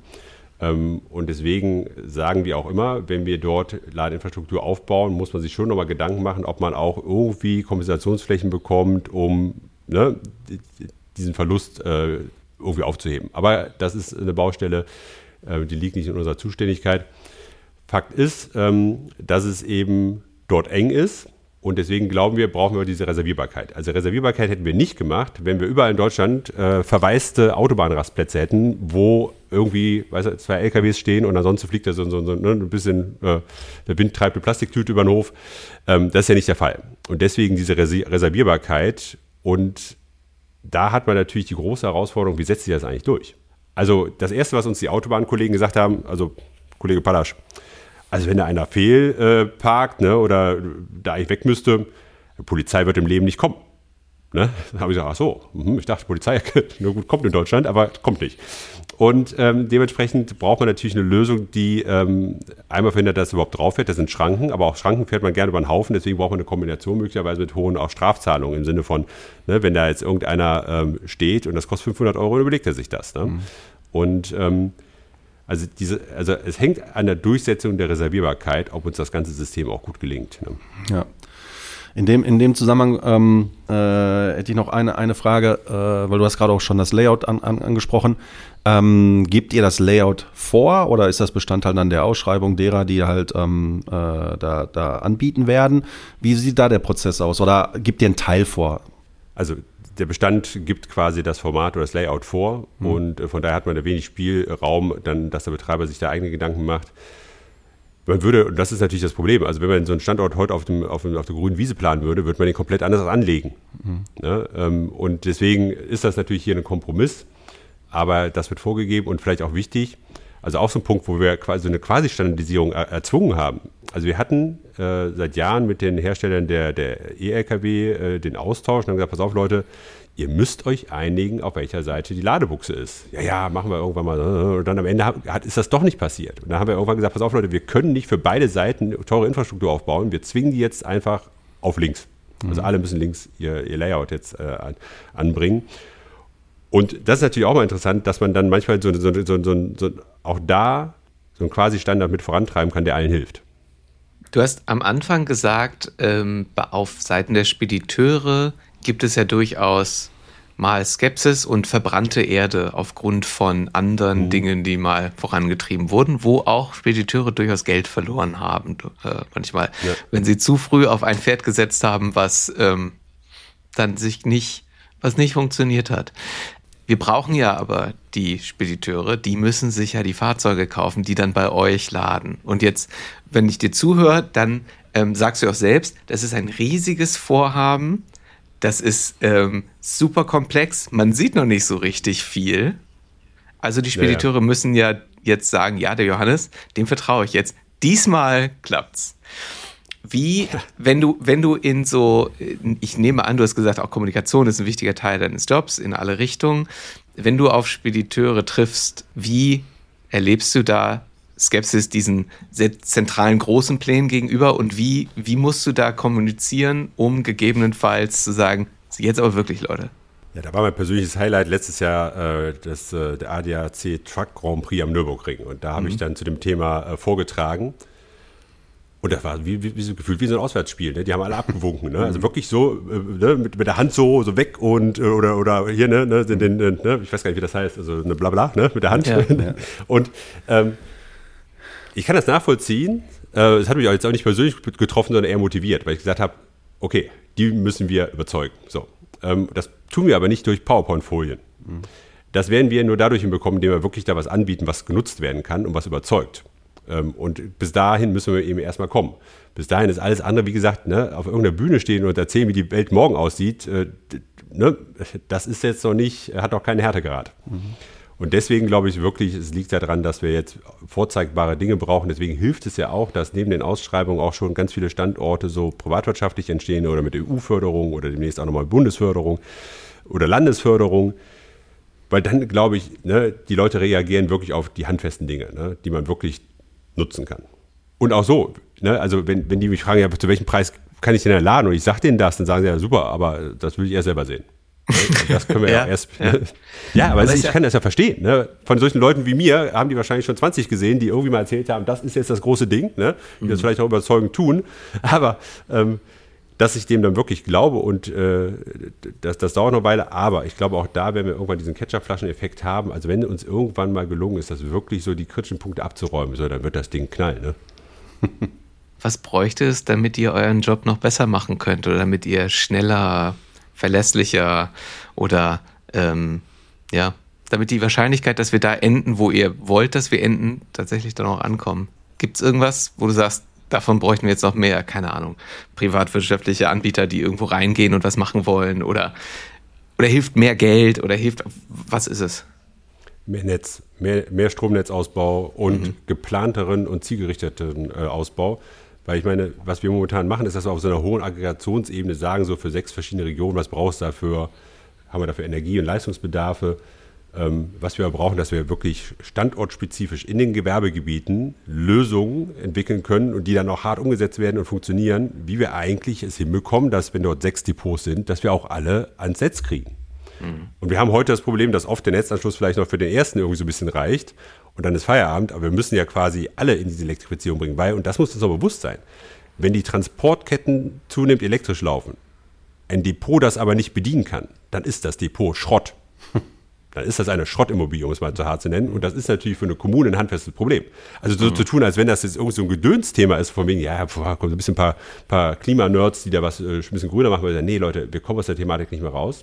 Und deswegen sagen wir auch immer, wenn wir dort Ladeinfrastruktur aufbauen, muss man sich schon nochmal Gedanken machen, ob man auch irgendwie Kompensationsflächen bekommt, um ne, diesen Verlust äh, irgendwie aufzuheben. Aber das ist eine Baustelle, die liegt nicht in unserer Zuständigkeit. Fakt ist, dass es eben dort eng ist und deswegen glauben wir, brauchen wir diese Reservierbarkeit. Also Reservierbarkeit hätten wir nicht gemacht, wenn wir überall in Deutschland äh, verwaiste Autobahnrastplätze hätten, wo irgendwie weiß ich, zwei L K Ws stehen und ansonsten fliegt da so, so, so ne, ein bisschen, äh, der Wind treibt eine Plastiktüte über den Hof. Ähm, das ist ja nicht der Fall. Und deswegen diese Res- Reservierbarkeit und da hat man natürlich die große Herausforderung, wie setzt sich das eigentlich durch? Also das Erste, was uns die Autobahnkollegen gesagt haben, also Kollege Palasch, also wenn da einer fehlparkt äh, ne, oder da eigentlich weg müsste, die Polizei wird im Leben nicht kommen. Ne? Dann habe ich gesagt, ach so, ich dachte, Polizei nur gut kommt in Deutschland, aber kommt nicht. Und ähm, dementsprechend braucht man natürlich eine Lösung, die ähm, einmal verhindert, dass es überhaupt drauf fährt, das sind Schranken, aber auch Schranken fährt man gerne über den Haufen, deswegen braucht man eine Kombination möglicherweise mit hohen auch Strafzahlungen im Sinne von, ne, wenn da jetzt irgendeiner ähm, steht und das kostet fünfhundert Euro, überlegt er sich das. Ne? Mhm. Und ähm, also, diese, also es hängt an der Durchsetzung der Reservierbarkeit, ob uns das ganze System auch gut gelingt. Ne? Ja. In dem, in dem Zusammenhang ähm, äh, hätte ich noch eine, eine Frage, äh, weil du hast gerade auch schon das Layout an, an, angesprochen. Ähm, gebt ihr das Layout vor oder ist das Bestandteil dann der Ausschreibung derer, die halt ähm, äh, da, da anbieten werden? Wie sieht da der Prozess aus oder gebt ihr einen Teil vor? Also der Bestand gibt quasi das Format oder das Layout vor mhm. und äh, von daher hat man da wenig Spielraum, dann, dass der Betreiber sich da eigene Gedanken macht. Man würde, und das ist natürlich das Problem, also wenn man so einen Standort heute auf, dem, auf, dem, auf der grünen Wiese planen würde, würde man den komplett anders anlegen. Mhm. Ja, ähm, und deswegen ist das natürlich hier ein Kompromiss, aber das wird vorgegeben und vielleicht auch wichtig. Also auch so ein Punkt, wo wir quasi eine Quasi-Standardisierung er, erzwungen haben. Also wir hatten äh, seit Jahren mit den Herstellern der, der E-L K W äh, den Austausch und haben gesagt, pass auf Leute, ihr müsst euch einigen, auf welcher Seite die Ladebuchse ist. Ja, ja, machen wir irgendwann mal. Und dann am Ende hat, ist das doch nicht passiert. Und dann haben wir irgendwann gesagt, pass auf Leute, wir können nicht für beide Seiten teure Infrastruktur aufbauen. Wir zwingen die jetzt einfach auf links. Also alle müssen links ihr, ihr Layout jetzt äh, an, anbringen. Und das ist natürlich auch mal interessant, dass man dann manchmal so, so, so, so, so auch da so einen Quasi-Standard mit vorantreiben kann, der allen hilft. Du hast am Anfang gesagt, ähm, auf Seiten der Spediteure gibt es ja durchaus mal Skepsis und verbrannte Erde aufgrund von anderen mhm. Dingen, die mal vorangetrieben wurden, wo auch Spediteure durchaus Geld verloren haben. Äh, manchmal, ja. wenn sie zu früh auf ein Pferd gesetzt haben, was ähm, dann sich nicht, was nicht funktioniert hat. Wir brauchen ja aber die Spediteure, die müssen sich ja die Fahrzeuge kaufen, die dann bei euch laden. Und jetzt, wenn ich dir zuhöre, dann ähm, sagst du auch selbst, das ist ein riesiges Vorhaben. Das ist ähm, super komplex. Man sieht noch nicht so richtig viel. Also die Spediteure ja, ja. müssen ja jetzt sagen, ja, der Johannes, dem vertraue ich jetzt. Diesmal klappt's. Wie, wenn du, wenn du in so, ich nehme an, du hast gesagt, auch Kommunikation ist ein wichtiger Teil deines Jobs in alle Richtungen. Wenn du auf Spediteure triffst, wie erlebst du da Skepsis diesen sehr zentralen großen Plänen gegenüber und wie, wie musst du da kommunizieren, um gegebenenfalls zu sagen, jetzt aber wirklich, Leute? Ja, da war mein persönliches Highlight letztes Jahr äh, das, äh, der A D A C Truck Grand Prix am Nürburgring und da habe mhm. ich dann zu dem Thema äh, vorgetragen und das war wie, wie, wie so gefühlt wie so ein Auswärtsspiel, ne? Die haben alle abgewunken, ne? Also wirklich so äh, ne? mit, mit der Hand so so weg und äh, oder oder hier ne, ne, den, den, den, ne? Ich weiß gar nicht, wie das heißt, also eine Blabla, ne? Mit der Hand ja, ja. und ähm, ich kann das nachvollziehen. Es hat mich jetzt auch nicht persönlich getroffen, sondern eher motiviert, weil ich gesagt habe, okay, die müssen wir überzeugen. So, das tun wir aber nicht durch PowerPoint-Folien. Mhm. Das werden wir nur dadurch hinbekommen, indem wir wirklich da was anbieten, was genutzt werden kann und was überzeugt. Und bis dahin müssen wir eben erstmal kommen. Bis dahin ist alles andere, wie gesagt, ne, auf irgendeiner Bühne stehen und erzählen, wie die Welt morgen aussieht. Ne, das ist jetzt noch nicht, hat noch keinen Härtegrad. Mhm. Und deswegen glaube ich wirklich, es liegt daran, dass wir jetzt vorzeigbare Dinge brauchen. Deswegen hilft es ja auch, dass neben den Ausschreibungen auch schon ganz viele Standorte so privatwirtschaftlich entstehen oder mit E U-Förderung oder demnächst auch nochmal Bundesförderung oder Landesförderung. Weil dann, glaube ich, ne, die Leute reagieren wirklich auf die handfesten Dinge, ne, die man wirklich nutzen kann. Und auch so, ne, also wenn, wenn die mich fragen, ja, zu welchem Preis kann ich denn erladen? Und ich sage denen das, dann sagen sie, ja super, aber das will ich erst selber sehen. Das können wir ja, ja erst. Ja, ja aber, aber ich ja kann das ja verstehen. Ne? Von solchen Leuten wie mir haben die wahrscheinlich schon zwanzig gesehen, die irgendwie mal erzählt haben, das ist jetzt das große Ding, ne? Die mhm. das vielleicht auch überzeugend tun. Aber ähm, dass ich dem dann wirklich glaube und äh, das, das dauert noch eine Weile. Aber ich glaube, auch da werden wir irgendwann diesen Ketchup-Flaschen-Effekt haben. Also wenn uns irgendwann mal gelungen ist, das wirklich so die kritischen Punkte abzuräumen, so, dann wird das Ding knallen. Ne? Was bräuchte es, damit ihr euren Job noch besser machen könnt oder damit ihr schneller, verlässlicher oder ähm, ja, damit die Wahrscheinlichkeit, dass wir da enden, wo ihr wollt, dass wir enden, tatsächlich dann auch ankommen? Gibt es irgendwas, wo du sagst, davon bräuchten wir jetzt noch mehr, keine Ahnung, privatwirtschaftliche Anbieter, die irgendwo reingehen und was machen wollen oder, oder hilft mehr Geld oder hilft, was ist es? Mehr Netz, mehr, mehr Stromnetzausbau und mhm. geplanteren und zielgerichteten äh, Ausbau. Weil ich meine, was wir momentan machen, ist, dass wir auf so einer hohen Aggregationsebene sagen, so für sechs verschiedene Regionen, was brauchst du dafür, haben wir dafür Energie- und Leistungsbedarfe. Ähm, was wir brauchen, dass wir wirklich standortspezifisch in den Gewerbegebieten Lösungen entwickeln können und die dann auch hart umgesetzt werden und funktionieren, wie wir eigentlich es hinbekommen, dass wenn dort sechs Depots sind, dass wir auch alle ans Netz kriegen. Mhm. Und wir haben heute das Problem, dass oft der Netzanschluss vielleicht noch für den ersten irgendwie so ein bisschen reicht und dann ist Feierabend, aber wir müssen ja quasi alle in diese Elektrifizierung bringen, weil, und das muss uns auch bewusst sein, wenn die Transportketten zunehmend elektrisch laufen, ein Depot das aber nicht bedienen kann, dann ist das Depot Schrott. Dann ist das eine Schrottimmobilie, um es mal zu hart zu nennen. Und das ist natürlich für eine Kommune ein handfestes Problem. Also so mhm. zu tun, als wenn das jetzt irgendwie so ein Gedönsthema ist, von wegen, ja, boah, kommt so ein bisschen ein paar, paar Klimanerds, die da was äh, ein bisschen grüner machen, weil sagen, nee, Leute, wir kommen aus der Thematik nicht mehr raus.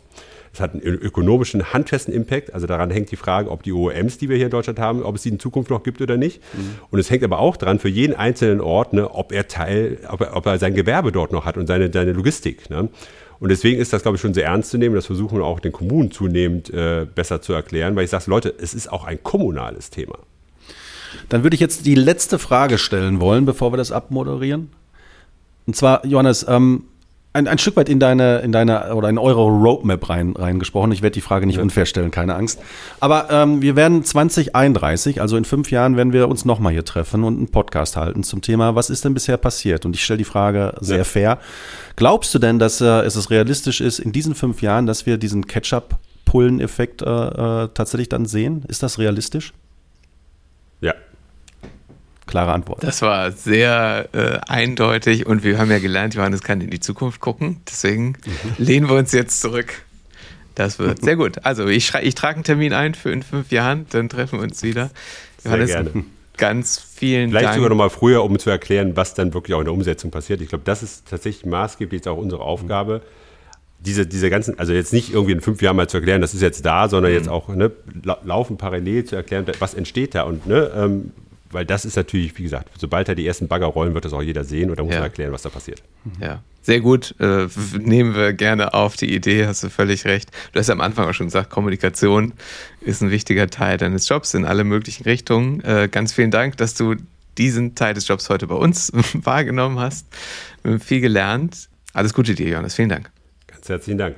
Es hat einen ökonomischen, handfesten Impact. Also daran hängt die Frage, ob die O E Ms, die wir hier in Deutschland haben, ob es die in Zukunft noch gibt oder nicht. Mhm. Und es hängt aber auch dran für jeden einzelnen Ort, ne, ob er Teil, ob er, ob er sein Gewerbe dort noch hat und seine, seine Logistik. Ne? Und deswegen ist das, glaube ich, schon sehr ernst zu nehmen. Das versuchen wir auch den Kommunen zunehmend äh, besser zu erklären, weil ich sage, Leute, es ist auch ein kommunales Thema. Dann würde ich jetzt die letzte Frage stellen wollen, bevor wir das abmoderieren. Und zwar, Johannes, ähm, ein, ein Stück weit in deine, in deine oder in eure Roadmap rein, reingesprochen. Ich werde die Frage nicht ja. unfair stellen, keine Angst. Aber ähm, wir werden zwanzig einunddreißig, also in fünf Jahren, werden wir uns nochmal hier treffen und einen Podcast halten zum Thema, was ist denn bisher passiert? Und ich stelle die Frage sehr ja. fair. Glaubst du denn, dass äh, es realistisch ist, in diesen fünf Jahren, dass wir diesen Ketchup-Pullen-Effekt äh, äh, tatsächlich dann sehen? Ist das realistisch? Ja. Klare Antwort. Das war sehr äh, eindeutig und wir haben ja gelernt, Johannes kann in die Zukunft gucken. Deswegen mhm. lehnen wir uns jetzt zurück. Das wird sehr gut. Also ich, schrei- ich trage einen Termin ein für in fünf Jahren, dann treffen wir uns wieder. Johannes, sehr gerne. Ganz vielen Vielleicht Dank. Vielleicht sogar noch mal früher, um zu erklären, was dann wirklich auch in der Umsetzung passiert. Ich glaube, das ist tatsächlich maßgeblich jetzt auch unsere Aufgabe. Diese, diese ganzen, also jetzt nicht irgendwie in fünf Jahren mal zu erklären, das ist jetzt da, sondern mhm. jetzt auch ne, laufen parallel zu erklären, was entsteht da und ne, ähm, weil das ist natürlich, wie gesagt, sobald da die ersten Bagger rollen, wird das auch jeder sehen und da muss ja. man erklären, was da passiert. Ja, sehr gut. Äh, nehmen wir gerne auf die Idee, hast du völlig recht. Du hast ja am Anfang auch schon gesagt, Kommunikation ist ein wichtiger Teil deines Jobs in alle möglichen Richtungen. Äh, ganz vielen Dank, dass du diesen Teil des Jobs heute bei uns wahrgenommen hast. Wir haben viel gelernt. Alles Gute dir, Johannes. Vielen Dank. Ganz herzlichen Dank.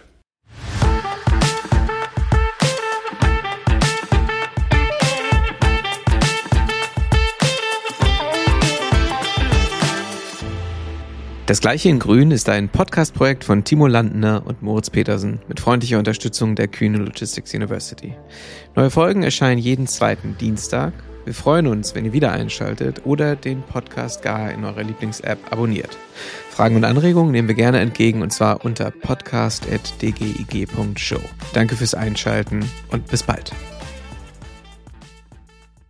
Das Gleiche in Grün ist ein Podcast-Projekt von Timo Landner und Moritz Petersen mit freundlicher Unterstützung der Kühne Logistics University. Neue Folgen erscheinen jeden zweiten Dienstag. Wir freuen uns, wenn ihr wieder einschaltet oder den Podcast gar in eurer Lieblings-App abonniert. Fragen und Anregungen nehmen wir gerne entgegen und zwar unter podcast at d g i g punkt show. Danke fürs Einschalten und bis bald.